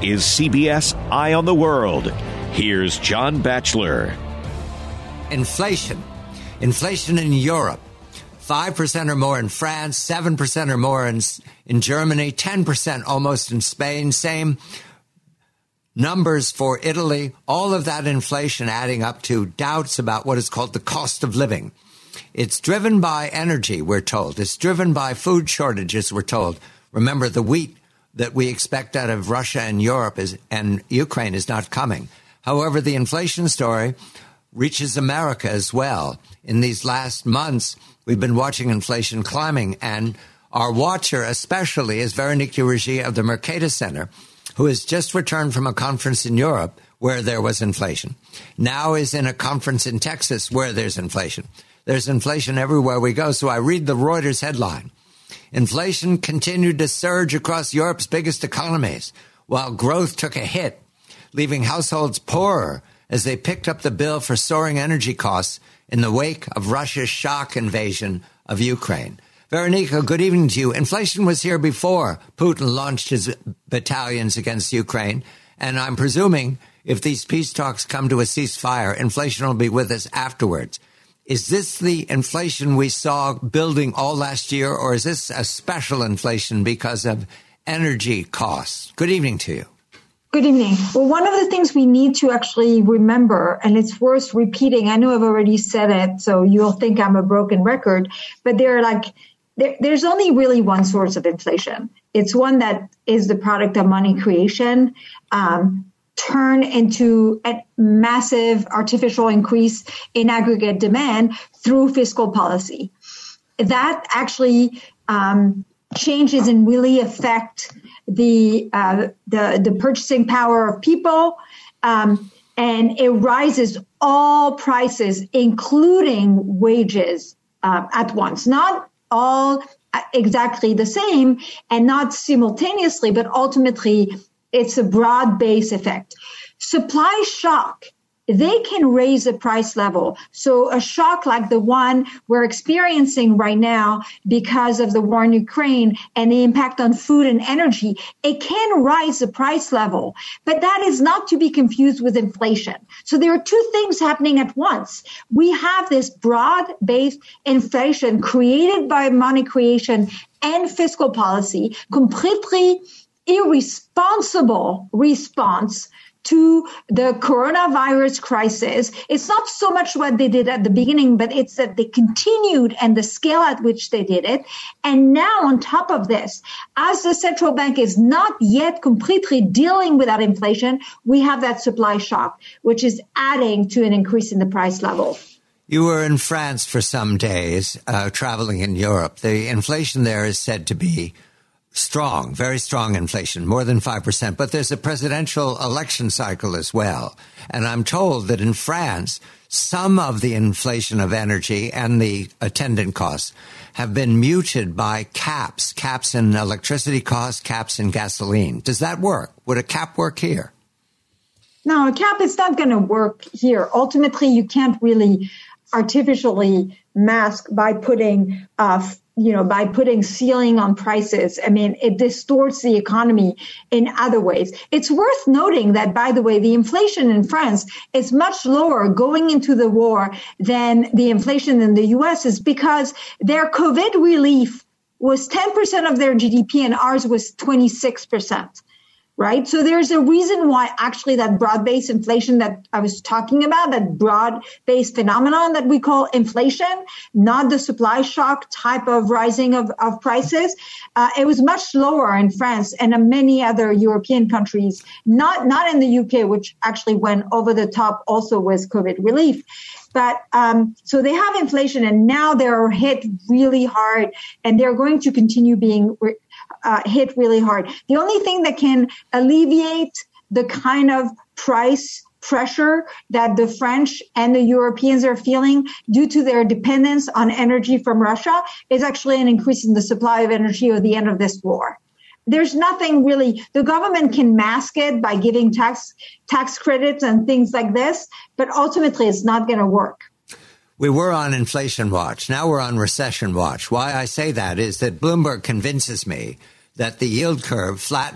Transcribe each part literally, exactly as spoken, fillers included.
is C B S Eye on the World. Here's John Batchelor. Inflation. Inflation in Europe. five percent or more in France, seven percent or more in, in Germany, ten percent almost in Spain, same numbers for Italy. All of that inflation adding up to doubts about what is called the cost of living. It's driven by energy, we're told. It's driven by food shortages, we're told. Remember, the wheat that we expect out of Russia and Europe is, and Ukraine is not coming. However, the inflation story reaches America as well. In these last months, we've been watching inflation climbing, and our watcher especially is Veronique Urigie of the Mercatus Center, who has just returned from a conference in Europe where there was inflation. Now is in a conference in Texas where there's inflation. There's inflation everywhere we go. So I read the Reuters headline. Inflation continued to surge across Europe's biggest economies, while growth took a hit, leaving households poorer as they picked up the bill for soaring energy costs in the wake of Russia's shock invasion of Ukraine. Veronica, good evening to you. Inflation was here before Putin launched his battalions against Ukraine, and I'm presuming if these peace talks come to a ceasefire, inflation will be with us afterwards. Is this the inflation we saw building all last year, or is this a special inflation because of energy costs? Good evening to you. Good evening. Well, one of the things we need to actually remember, and it's worth repeating, I know I've already said it, so you'll think I'm a broken record, but there are like, there, there's only really one source of inflation. It's one that is the product of money creation, um, turn into a massive artificial increase in aggregate demand through fiscal policy. That actually um, changes and really affect the uh, the the purchasing power of people, um, and it rises all prices, including wages, uh, at once. Not all exactly the same and not simultaneously, but ultimately it's a broad-based effect. Supply shock, they can raise the price level. So a shock like the one we're experiencing right now because of the war in Ukraine and the impact on food and energy, it can rise the price level. But that is not to be confused with inflation. So there are two things happening at once. We have this broad-based inflation created by money creation and fiscal policy, completely irresponsible response to the coronavirus crisis. It's not so much what they did at the beginning, but it's that they continued and the scale at which they did it. And now on top of this, as the central bank is not yet completely dealing with that inflation, we have that supply shock, which is adding to an increase in the price level. You were in France for some days, uh, traveling in Europe. The inflation there is said to be strong, very strong inflation, more than five percent. But there's a presidential election cycle as well. And I'm told that in France, some of the inflation of energy and the attendant costs have been muted by caps, caps in electricity costs, caps in gasoline. Does that work? Would a cap work here? No, a cap is not going to work here. Ultimately, you can't really artificially mask by putting uh you know, by putting ceiling on prices. I mean, it distorts the economy in other ways. It's worth noting that, by the way, the inflation in France is much lower going into the war than the inflation in the U S is because their COVID relief was ten percent of their G D P and ours was twenty-six percent. Right? So there's a reason why actually that broad-based inflation that I was talking about, that broad-based phenomenon that we call inflation, not the supply shock type of rising of, of prices, uh, it was much lower in France and in many other European countries, not, not in the U K, which actually went over the top also with COVID relief. But um, so they have inflation and now they're hit really hard and they're going to continue being re- uh, hit really hard. The only thing that can alleviate the kind of price pressure that the French and the Europeans are feeling due to their dependence on energy from Russia is actually an increase in the supply of energy at the end of this war. There's nothing really, the government can mask it by giving tax tax credits and things like this, but ultimately it's not going to work. We were on inflation watch. Now we're on recession watch. Why I say that is that Bloomberg convinces me that the yield curve flattening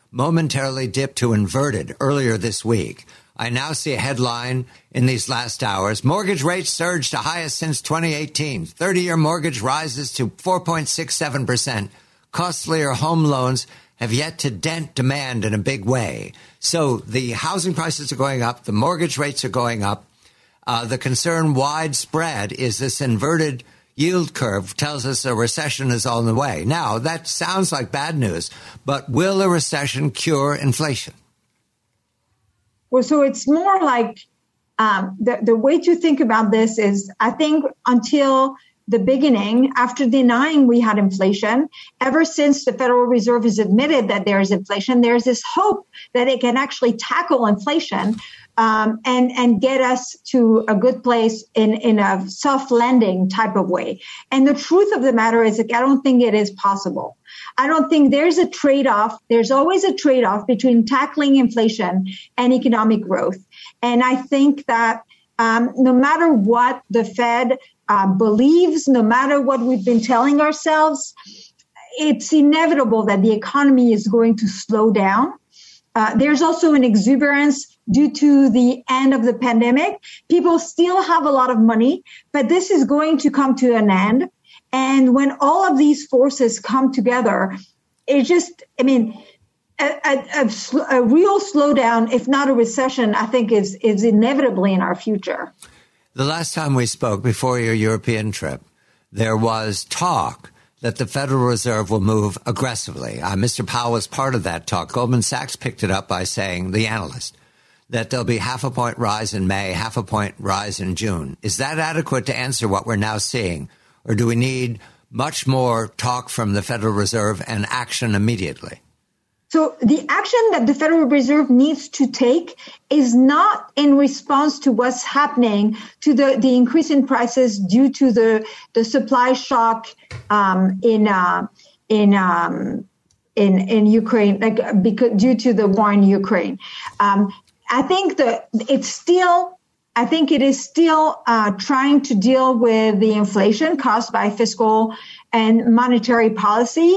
momentarily dipped to inverted earlier this week. I now see a headline in these last hours. Mortgage rates surged to highest since twenty eighteen. thirty-year mortgage rises to four point six seven percent. Costlier home loans have yet to dent demand in a big way. So the housing prices are going up. The mortgage rates are going up. Uh, the concern widespread is this inverted yield curve tells us a recession is on the way. Now, that sounds like bad news, but will a recession cure inflation? Well, so it's more like um, the, the way to think about this is, I think until the beginning, after denying we had inflation, ever since the Federal Reserve has admitted that there is inflation, there's this hope that it can actually tackle inflation um, and, and get us to a good place in, in a soft landing type of way. And the truth of the matter is, like, I don't think it is possible. I don't think there's a trade-off. There's always a trade-off between tackling inflation and economic growth. And I think that um, no matter what the Fed uh, believes, no matter what we've been telling ourselves, it's inevitable that the economy is going to slow down. Uh, there's also an exuberance due to the end of the pandemic. People still have a lot of money, but this is going to come to an end. And when all of these forces come together, it just, I mean, a, a, a, a real slowdown, if not a recession, I think is, is inevitably in our future. The last time we spoke, before your European trip, there was talk that the Federal Reserve will move aggressively. Uh, Mister Powell was part of that talk. Goldman Sachs picked it up by saying, the analyst, that there'll be half a point rise in May, half a point rise in June. Is that adequate to answer what we're now seeing? Or do we need much more talk from the Federal Reserve and action immediately? So the action that the Federal Reserve needs to take is not in response to what's happening to the, the increase in prices due to the, the supply shock um, in uh, in um, in in Ukraine, like because due to the war in Ukraine. Um, I think that it's still. I think it is still uh, trying to deal with the inflation caused by fiscal and monetary policy.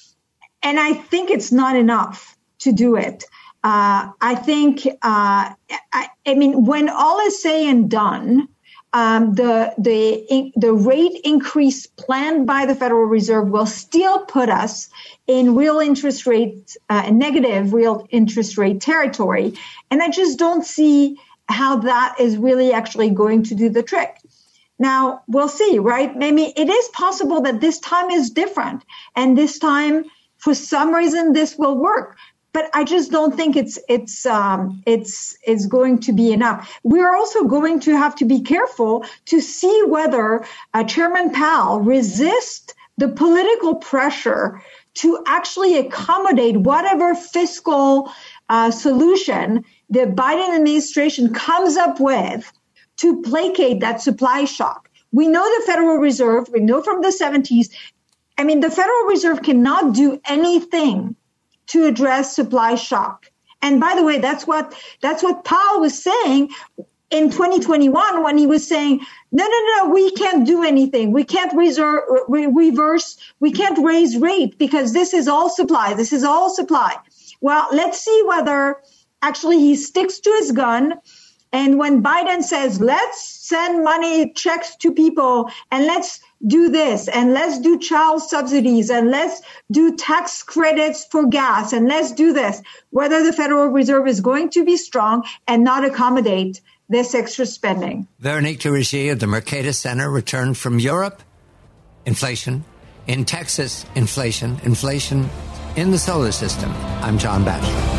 And I think it's not enough to do it. Uh, I think, uh, I, I mean, when all is said and done, um, the, the, the rate increase planned by the Federal Reserve will still put us in real interest rate, uh, negative real interest rate territory. And I just don't see how that is really actually going to do the trick. Now, we'll see, right? Maybe it is possible that this time is different. And this time, for some reason, this will work. But I just don't think it's it's um, it's it's going to be enough. We're also going to have to be careful to see whether uh, Chairman Powell resists the political pressure to actually accommodate whatever fiscal uh, solution the Biden administration comes up with to placate that supply shock. We know the Federal Reserve, we know from the seventies, I mean, the Federal Reserve cannot do anything to address supply shock. And by the way, that's what that's what Powell was saying in twenty twenty-one when he was saying, no, no, no, we can't do anything. We can't reserve, re- reverse, we can't raise rate because this is all supply. This is all supply. Well, let's see whether actually he sticks to his gun. And when Biden says, let's send money checks to people and let's do this and let's do child subsidies and let's do tax credits for gas and let's do this, whether the Federal Reserve is going to be strong and not accommodate this extra spending. Veronique Tirici of the Mercatus Center returned from Europe. Inflation. In Texas, inflation. Inflation in the solar system. I'm John Batchelor.